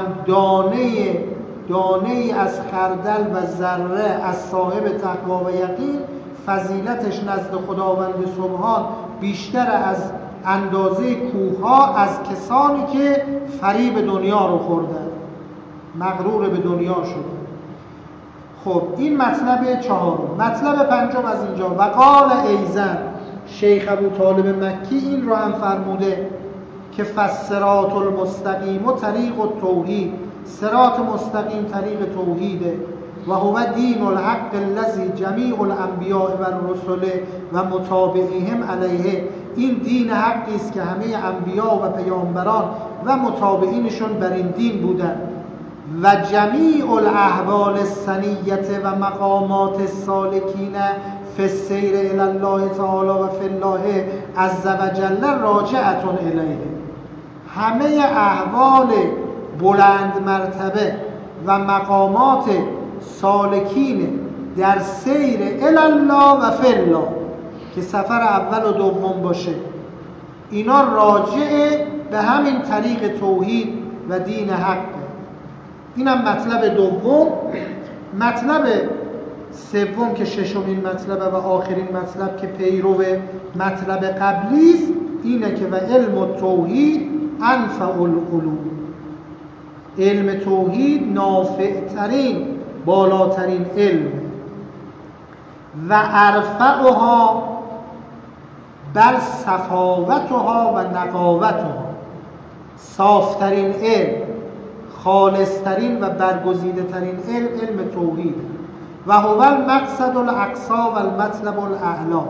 [SPEAKER 1] دانه از خردل و ذره از صاحب تقوا و یقین فضیلتش نزد خداوند سبحان بیشتر از اندازه کوه‌ها از کسانی که فریب دنیا رو خوردن، مغرور به دنیا شدن. خب این مطلب چهارم. مطلب پنجم از اینجا، و قال ایزن، شیخ ابو طالب مکی این رو هم فرموده که فالصراط المستقیم و طریق التوحید، صراط مستقیم طریق توحیده، و هو دین الحق الذی جمیع الانبیاء و الرسل و متابعیهم علیه. این دین حقی است که همه انبیا و پیامبران و متابعینشون بر این دین بودند. و جمیع الاحوال السنیه و مقامات السالکین فی السیر الی الله تعالی و فی الله عز و جل راجعه الیه. همه احوال بلند مرتبه و مقامات سالکین در سیر الی الله و فی الله که سفر اول و دوم باشه، اینا راجع به همین طریق توحید و دین حق. اینم مطلب دوم. مطلب سوم که ششمین مطلب و آخرین مطلب که پیرو مطلب قبلی است، اینه که و علم التوحید انفع العلوم. علم توحید نافعترین، بالاترین علم، و ارفعها بل صفاوتها و نقاوتها، صافترین علم، خالصترین و برگزیده ترین علم توحید. و هو المقصد الاقصی و المطلب الاعلی.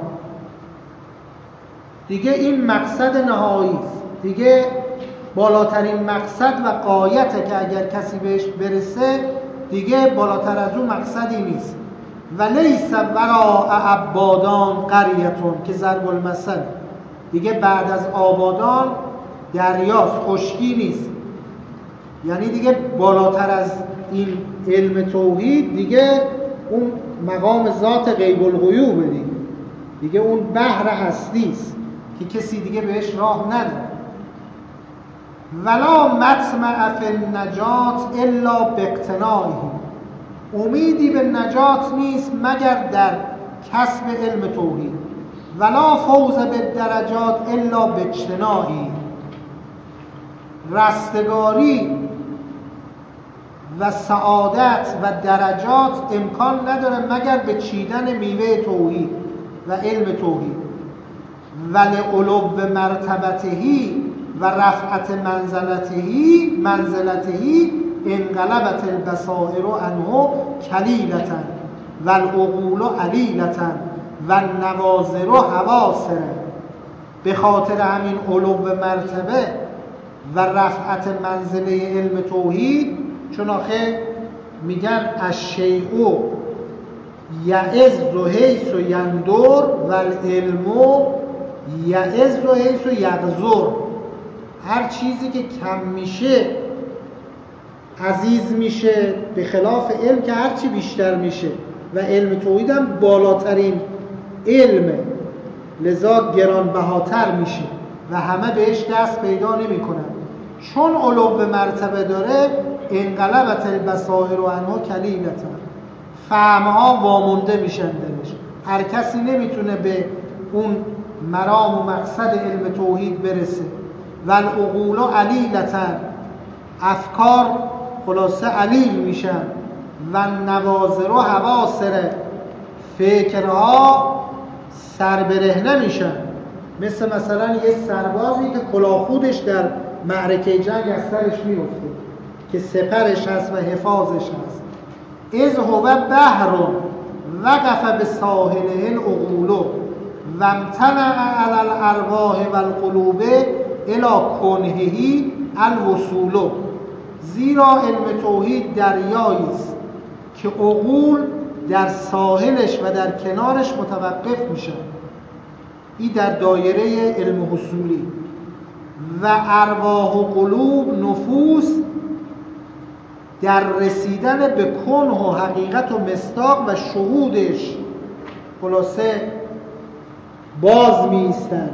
[SPEAKER 1] دیگه این مقصد نهایی است، دیگه بالاترین مقصد و غایته که اگر کسی بهش برسه دیگه بالاتر از اون مقصدی نیست. و لیس وراء عبادان قریتون که ضرب المثل، دیگه بعد از آبادان دریاست، خشکی نیست. یعنی دیگه بالاتر از این علم توحید دیگه اون مقام ذات غیب الغیوبه، دیگه اون بحر هستی است که کسی دیگه بهش راه نداره. ولا مطمع فی النجات الا باقتناعه، امیدی به نجات نیست مگر در کسب علم توحید. ولا فوز بالدرجات الا باجتناعه، رستگاری و سعادت و درجات امکان نداره مگر به چیدن میوه توحید و علم توحید. ولعلو مرتبتهی و رفعت منزلتهی انقلبت البصائر عنه کلیلتا و العقول علیلتا و النواظر حواصر. به خاطر همین علو مرتبه و رفعت منزله علم توحید، چون آخه میگن الشیء یعز حیث یندر و العلم یعز حیث یغزر. هر چیزی که کم میشه عزیز میشه، به خلاف علم که هرچی بیشتر میشه، و علم توحید هم بالاترین علمه، لذا گرانبهاتر میشه و همه بهش دست پیدا نمی کنن. چون علو مرتبه داره انقلبت البصائر عنه کلیلتا، فهمها وامونده میشن دلش. هر کسی نمیتونه به اون مرام و مقصد علم توحید برسه. و العقول علیلتن، افکار خلاصه علیل میشن. و نوازر و حواسر، فکرها سربرهنه میشن. مثلا یه سربازی که کلاهخودش در معرکه جنگ از سرش میفته که سپرش هست و حفاظش هست. اذ هو بحر وقف به ساحله العقول و امتنع علی الارواح و القلوب الی کنهه الوصول. زیرا علم توحید دریایی است که عقول در ساحلش و در کنارش متوقف میشن. این در دایره علم حصولی. و ارواح و قلوب، نفوس، در رسیدن به کنه و حقیقت و مصداق و شهودش خلاصه باز می ایستن.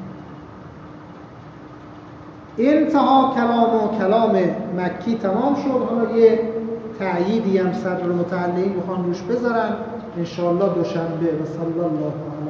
[SPEAKER 1] انتها کلام مکی تمام شد. حالا یه تأییدی هم صدر متعلقین بخوان روش بذارن انشاءالله دوشنبه. و صلی الله علیه